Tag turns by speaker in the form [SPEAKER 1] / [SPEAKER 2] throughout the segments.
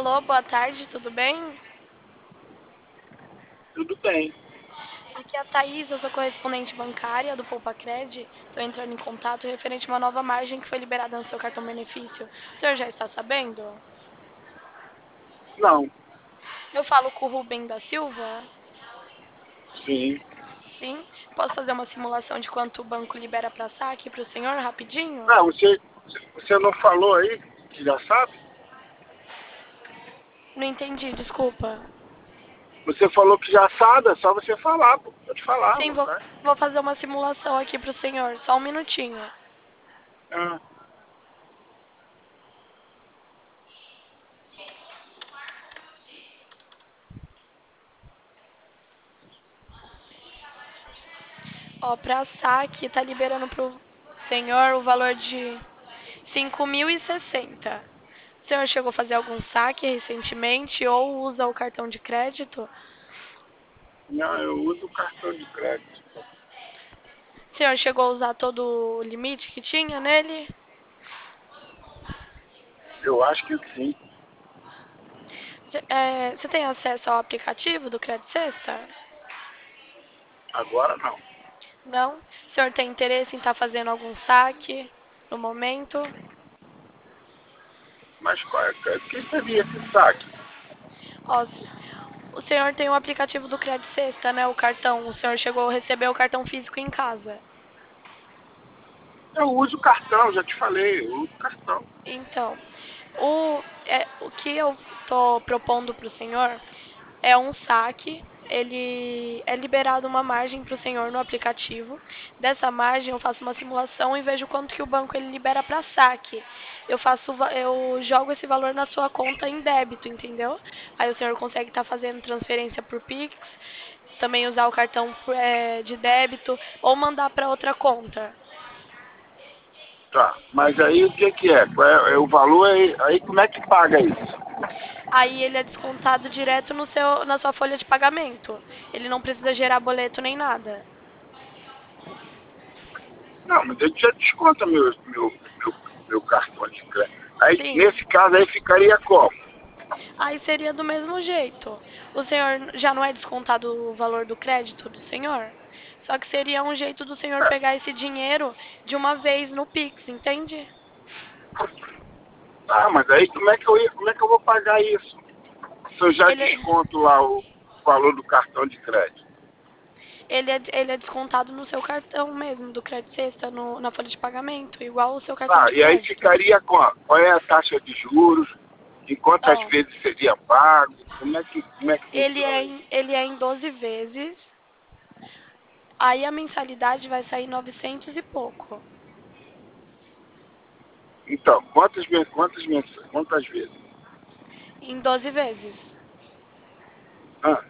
[SPEAKER 1] Alô, boa tarde, tudo bem?
[SPEAKER 2] Tudo bem.
[SPEAKER 1] Aqui é a Thaís, eu sou correspondente bancária do PoupaCred. Estou entrando em contato referente a uma nova margem que foi liberada no seu cartão benefício. O senhor já está sabendo?
[SPEAKER 2] Não,
[SPEAKER 1] Eu falo com o Rubem da Silva?
[SPEAKER 2] sim.
[SPEAKER 1] Sim. Posso fazer uma simulação de quanto o banco libera para saque para o senhor, rapidinho?
[SPEAKER 2] Não, você não falou aí que já sabe?
[SPEAKER 1] Não entendi, desculpa.
[SPEAKER 2] Você falou que já sabe, é só você falar, pô. Pode falar, à
[SPEAKER 1] Sim, vou,
[SPEAKER 2] vontade.
[SPEAKER 1] vou fazer uma simulação aqui para o senhor, só um minutinho.
[SPEAKER 2] Ah,
[SPEAKER 1] Ó, para saque, tá liberando pro senhor o valor de 5.060. O senhor chegou a fazer algum saque recentemente ou usa o cartão de crédito?
[SPEAKER 2] não, eu uso o cartão de crédito.
[SPEAKER 1] O senhor chegou a usar todo o limite que tinha nele?
[SPEAKER 2] Eu acho que sim.
[SPEAKER 1] Você tem acesso ao aplicativo do Credit Sexta?
[SPEAKER 2] Agora não.
[SPEAKER 1] Não? O senhor tem interesse em estar fazendo algum saque no momento?
[SPEAKER 2] Mas o que seria esse saque?
[SPEAKER 1] Ó, o senhor tem o aplicativo do Credit Sexta, né? O cartão. O senhor chegou a receber o cartão físico em casa.
[SPEAKER 2] Eu uso o cartão, já te falei, eu uso o cartão.
[SPEAKER 1] Então, o que eu estou propondo para o senhor é um saque. Ele é liberado uma margem para o senhor no aplicativo. Dessa margem eu faço uma simulação e vejo quanto que o banco ele libera para saque. Eu jogo esse valor na sua conta em débito, entendeu? Aí o senhor consegue estar fazendo transferência por Pix, também usar o cartão de débito ou mandar para outra conta.
[SPEAKER 2] Tá, mas aí o que que é? Qual é o valor aí como é que paga isso?
[SPEAKER 1] Aí ele é descontado direto na sua folha de pagamento. Ele não precisa gerar boleto nem nada.
[SPEAKER 2] Não, mas ele já desconta meu cartão de crédito. Aí,
[SPEAKER 1] Sim.
[SPEAKER 2] nesse caso aí ficaria como?
[SPEAKER 1] Aí seria do mesmo jeito. O senhor já não é descontado o valor do crédito do senhor? Só que seria um jeito do senhor
[SPEAKER 2] É,
[SPEAKER 1] pegar esse dinheiro de uma vez no Pix, entende?
[SPEAKER 2] ah, mas aí como é que eu vou pagar isso? Se eu já
[SPEAKER 1] Ele,
[SPEAKER 2] desconto lá o valor do cartão de crédito.
[SPEAKER 1] ele é descontado no seu cartão mesmo, do Credit Sexta, na folha de pagamento, igual o seu cartão
[SPEAKER 2] Ah,
[SPEAKER 1] de
[SPEAKER 2] e aí
[SPEAKER 1] crédito.
[SPEAKER 2] ficaria qual é a taxa de juros? Em quantas
[SPEAKER 1] Ó,
[SPEAKER 2] vezes seria pago? Como é que funciona isso?
[SPEAKER 1] ele é em 12 vezes. Aí a mensalidade vai sair 900 e pouco.
[SPEAKER 2] Então, quantas vezes?
[SPEAKER 1] Em 12 vezes.
[SPEAKER 2] Ah,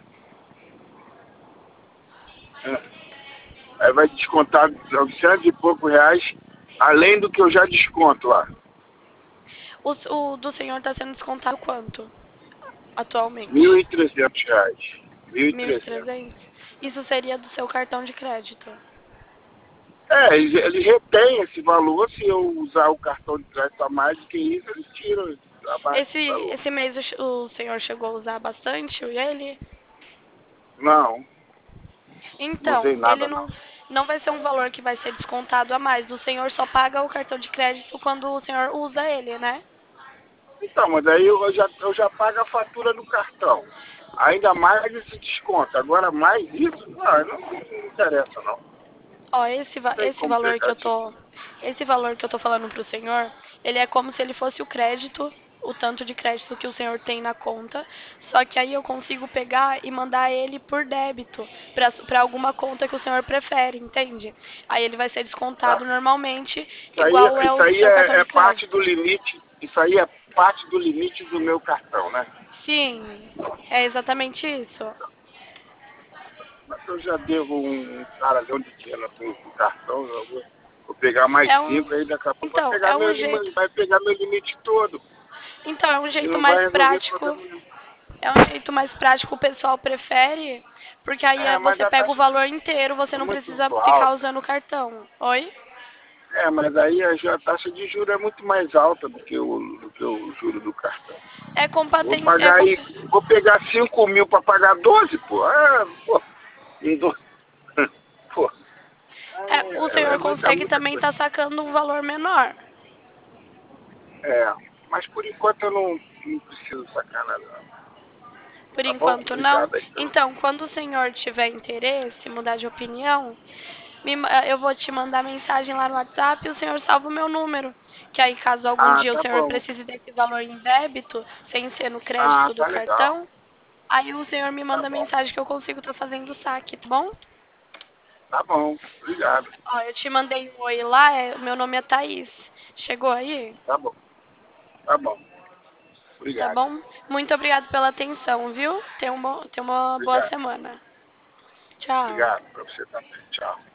[SPEAKER 2] ah. Aí vai descontar 900 e poucos reais, além do que eu já desconto lá.
[SPEAKER 1] O do senhor está sendo descontado quanto atualmente?
[SPEAKER 2] R$ 1.300. 1.300.
[SPEAKER 1] 1.300. Isso seria do seu cartão de crédito.
[SPEAKER 2] É, eles retêm esse valor, se eu usar o cartão de crédito a mais do que isso, eles tiram abaixo
[SPEAKER 1] Esse,
[SPEAKER 2] desse valor.
[SPEAKER 1] esse mês o senhor chegou a usar bastante ele?
[SPEAKER 2] Não, não usei
[SPEAKER 1] Então, ele
[SPEAKER 2] nada não.
[SPEAKER 1] não vai ser um valor que vai ser descontado a mais. O senhor só paga o cartão de crédito quando o senhor usa ele, né?
[SPEAKER 2] Então, mas aí eu já pago a fatura do cartão. Ainda mais esse desconto. Agora mais isso, não me interessa não.
[SPEAKER 1] Ó,
[SPEAKER 2] Não tem como pegar isso aqui.
[SPEAKER 1] esse valor que eu tô falando pro senhor, ele é como se ele fosse o crédito, o tanto de crédito que o senhor tem na conta, só que aí eu consigo pegar e mandar ele por débito para alguma conta que o senhor prefere, entende? Aí ele vai ser
[SPEAKER 2] Tá?
[SPEAKER 1] descontado normalmente,
[SPEAKER 2] Isso aí,
[SPEAKER 1] igual é
[SPEAKER 2] isso
[SPEAKER 1] o
[SPEAKER 2] aí
[SPEAKER 1] seu cartão
[SPEAKER 2] é
[SPEAKER 1] de
[SPEAKER 2] parte do
[SPEAKER 1] crédito.
[SPEAKER 2] limite. Isso aí é parte do limite do meu cartão, né?
[SPEAKER 1] Sim, é exatamente isso.
[SPEAKER 2] Mas eu já devo um cara ali onde tinha no cartão, eu vou pegar mais
[SPEAKER 1] É um,
[SPEAKER 2] 5, aí daqui a pouco vai
[SPEAKER 1] então,
[SPEAKER 2] pegar vai pegar meu limite todo.
[SPEAKER 1] é um
[SPEAKER 2] E
[SPEAKER 1] jeito
[SPEAKER 2] não
[SPEAKER 1] mais
[SPEAKER 2] vai resolver
[SPEAKER 1] prático.
[SPEAKER 2] problema nenhum.
[SPEAKER 1] É um jeito mais prático, o pessoal prefere, porque aí
[SPEAKER 2] É, mas
[SPEAKER 1] você
[SPEAKER 2] a
[SPEAKER 1] pega o
[SPEAKER 2] taxa
[SPEAKER 1] valor inteiro, você
[SPEAKER 2] é
[SPEAKER 1] não
[SPEAKER 2] muito
[SPEAKER 1] precisa ficar
[SPEAKER 2] alta.
[SPEAKER 1] usando o cartão. Oi?
[SPEAKER 2] É, mas aí a taxa de juros é muito mais alta do que o juro do cartão.
[SPEAKER 1] É
[SPEAKER 2] Vou pagar aí, vou pegar 5 mil para pagar 12, pô. Ah, pô. Pô.
[SPEAKER 1] o senhor
[SPEAKER 2] Dá
[SPEAKER 1] consegue
[SPEAKER 2] muita
[SPEAKER 1] também
[SPEAKER 2] coisa.
[SPEAKER 1] estar sacando um valor menor.
[SPEAKER 2] É, mas por enquanto eu não preciso sacar nada. Não.
[SPEAKER 1] Por
[SPEAKER 2] Tá bom?
[SPEAKER 1] enquanto não.
[SPEAKER 2] Obrigado, então.
[SPEAKER 1] Então, quando o senhor tiver interesse, mudar de opinião, eu vou te mandar mensagem lá no WhatsApp e o senhor salva o meu número. Que aí, caso algum
[SPEAKER 2] Ah,
[SPEAKER 1] dia o
[SPEAKER 2] tá
[SPEAKER 1] senhor
[SPEAKER 2] bom.
[SPEAKER 1] precise desse valor em débito, sem ser no
[SPEAKER 2] Ah,
[SPEAKER 1] crédito do
[SPEAKER 2] tá legal.
[SPEAKER 1] cartão, aí o senhor me
[SPEAKER 2] Tá
[SPEAKER 1] manda
[SPEAKER 2] bom.
[SPEAKER 1] mensagem que eu consigo estar fazendo o saque, tá bom?
[SPEAKER 2] Tá bom. Obrigado.
[SPEAKER 1] Ó, eu te mandei um oi lá, meu nome é Thaís. Chegou aí?
[SPEAKER 2] Tá bom. Tá bom.
[SPEAKER 1] Tá
[SPEAKER 2] Obrigado.
[SPEAKER 1] bom? Muito obrigado pela atenção, viu? Tenha uma boa
[SPEAKER 2] Obrigado.
[SPEAKER 1] semana. Tchau.
[SPEAKER 2] Obrigado pra você também. Tchau.